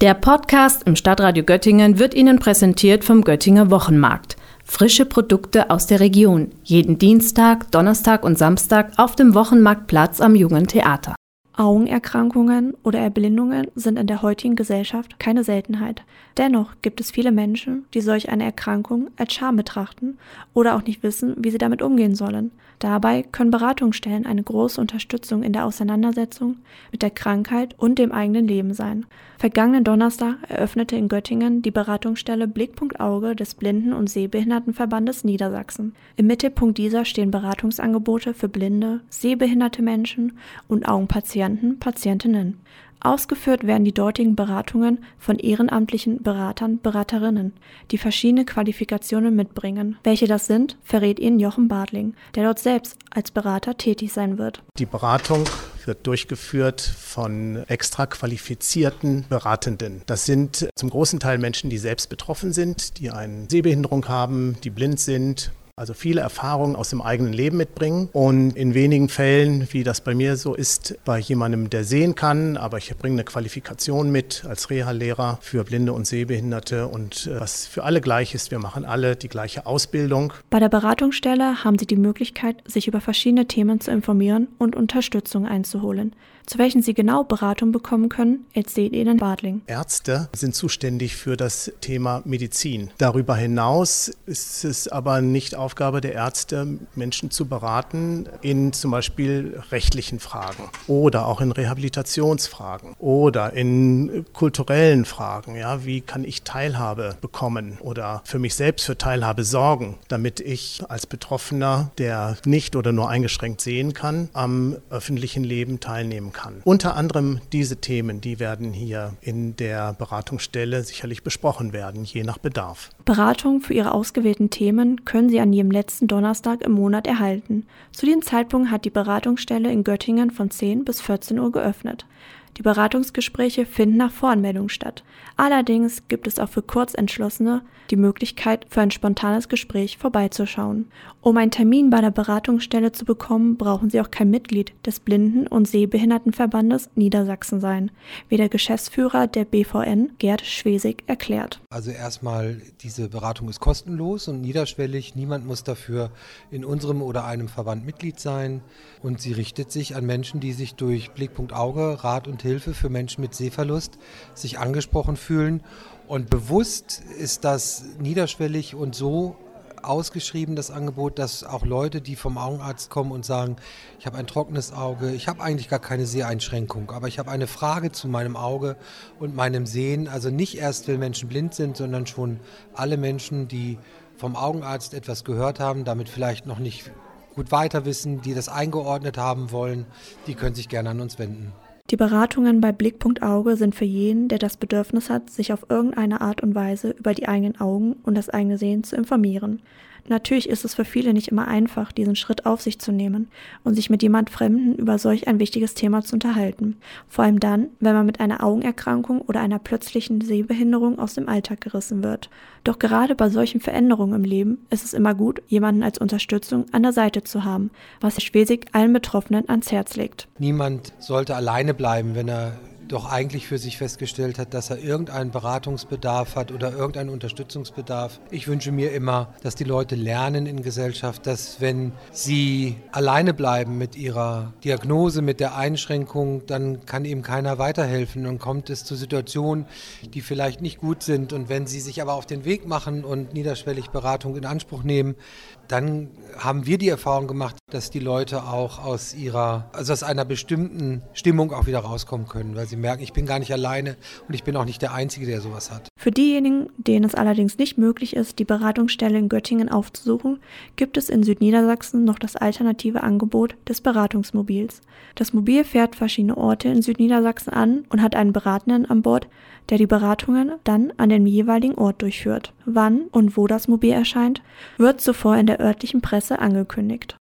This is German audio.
Der Podcast im Stadtradio Göttingen wird Ihnen präsentiert vom Göttinger Wochenmarkt. Frische Produkte aus der Region. Jeden Dienstag, Donnerstag und Samstag auf dem Wochenmarktplatz am Jungen Theater. Augenerkrankungen oder Erblindungen sind in der heutigen Gesellschaft keine Seltenheit. Dennoch gibt es viele Menschen, die solch eine Erkrankung als Scham betrachten oder auch nicht wissen, wie sie damit umgehen sollen. Dabei können Beratungsstellen eine große Unterstützung in der Auseinandersetzung mit der Krankheit und dem eigenen Leben sein. Vergangenen Donnerstag eröffnete in Göttingen die Beratungsstelle Blickpunkt Auge des Blinden- und Sehbehindertenverbandes Niedersachsen. Im Mittelpunkt dieser stehen Beratungsangebote für blinde, sehbehinderte Menschen und Augenpatienten, Patientinnen. Ausgeführt werden die dortigen Beratungen von ehrenamtlichen Beratern, Beraterinnen, die verschiedene Qualifikationen mitbringen. Welche das sind, verrät Ihnen Jochen Bartling, der dort selbst als Berater tätig sein wird. Die Beratung wird durchgeführt von extra qualifizierten Beratenden. Das sind zum großen Teil Menschen, die selbst betroffen sind, die eine Sehbehinderung haben, die blind sind. Also viele Erfahrungen aus dem eigenen Leben mitbringen und in wenigen Fällen, wie das bei mir so ist, bei jemandem, der sehen kann, aber ich bringe eine Qualifikation mit als Reha-Lehrer für Blinde und Sehbehinderte und was für alle gleich ist, wir machen alle die gleiche Ausbildung. Bei der Beratungsstelle haben Sie die Möglichkeit, sich über verschiedene Themen zu informieren und Unterstützung einzuholen. Zu welchen Sie genau Beratung bekommen können, erzählt Ihnen Bartling. Ärzte sind zuständig für das Thema Medizin. Darüber hinaus ist es aber nicht Aufgabe der Ärzte, Menschen zu beraten in zum Beispiel rechtlichen Fragen oder auch in Rehabilitationsfragen oder in kulturellen Fragen. Ja, wie kann ich Teilhabe bekommen oder für mich selbst für Teilhabe sorgen, damit ich als Betroffener, der nicht oder nur eingeschränkt sehen kann, am öffentlichen Leben teilnehmen kann. Unter anderem diese Themen, die werden hier in der Beratungsstelle sicherlich besprochen werden, je nach Bedarf. Beratung für Ihre ausgewählten Themen können Sie an jedem letzten Donnerstag im Monat erhalten. Zu diesem Zeitpunkt hat die Beratungsstelle in Göttingen von 10 bis 14 Uhr geöffnet. Die Beratungsgespräche finden nach Voranmeldung statt. Allerdings gibt es auch für Kurzentschlossene die Möglichkeit, für ein spontanes Gespräch vorbeizuschauen. Um einen Termin bei der Beratungsstelle zu bekommen, brauchen Sie auch kein Mitglied des Blinden- und Sehbehindertenverbandes Niedersachsen sein, wie der Geschäftsführer der BVN, Gerd Schwesig, erklärt. Also erstmal, diese Beratung ist kostenlos und niederschwellig. Niemand muss dafür in unserem oder einem Verband Mitglied sein. Und sie richtet sich an Menschen, die sich durch Blickpunkt Auge, Rat und Hilfe für Menschen mit Sehverlust sich angesprochen fühlen. Und bewusst ist das niederschwellig und so ausgeschrieben, das Angebot, dass auch Leute, die vom Augenarzt kommen und sagen, ich habe ein trockenes Auge, ich habe eigentlich gar keine Seheinschränkung, aber ich habe eine Frage zu meinem Auge und meinem Sehen. Also nicht erst, wenn Menschen blind sind, sondern schon alle Menschen, die vom Augenarzt etwas gehört haben, damit vielleicht noch nicht gut weiter wissen, die das eingeordnet haben wollen, die können sich gerne an uns wenden. Die Beratungen bei Blickpunkt Auge sind für jeden, der das Bedürfnis hat, sich auf irgendeine Art und Weise über die eigenen Augen und das eigene Sehen zu informieren. Natürlich ist es für viele nicht immer einfach, diesen Schritt auf sich zu nehmen und sich mit jemand Fremden über solch ein wichtiges Thema zu unterhalten. Vor allem dann, wenn man mit einer Augenerkrankung oder einer plötzlichen Sehbehinderung aus dem Alltag gerissen wird. Doch gerade bei solchen Veränderungen im Leben ist es immer gut, jemanden als Unterstützung an der Seite zu haben, was Herr Schwesig allen Betroffenen ans Herz legt. Niemand sollte alleine bleiben, wenn er doch eigentlich für sich festgestellt hat, dass er irgendeinen Beratungsbedarf hat oder irgendeinen Unterstützungsbedarf. Ich wünsche mir immer, dass die Leute lernen in Gesellschaft, dass wenn sie alleine bleiben mit ihrer Diagnose, mit der Einschränkung, dann kann ihm keiner weiterhelfen und kommt es zu Situationen, die vielleicht nicht gut sind. Und wenn sie sich aber auf den Weg machen und niederschwellig Beratung in Anspruch nehmen, dann haben wir die Erfahrung gemacht, dass die Leute auch aus einer bestimmten Stimmung auch wieder rauskommen können, weil sie merken, ich bin gar nicht alleine und ich bin auch nicht der Einzige, der sowas hat. Für diejenigen, denen es allerdings nicht möglich ist, die Beratungsstelle in Göttingen aufzusuchen, gibt es in Südniedersachsen noch das alternative Angebot des Beratungsmobils. Das Mobil fährt verschiedene Orte in Südniedersachsen an und hat einen Beratenden an Bord, der die Beratungen dann an dem jeweiligen Ort durchführt. Wann und wo das Mobil erscheint, wird zuvor in der örtlichen Presse angekündigt.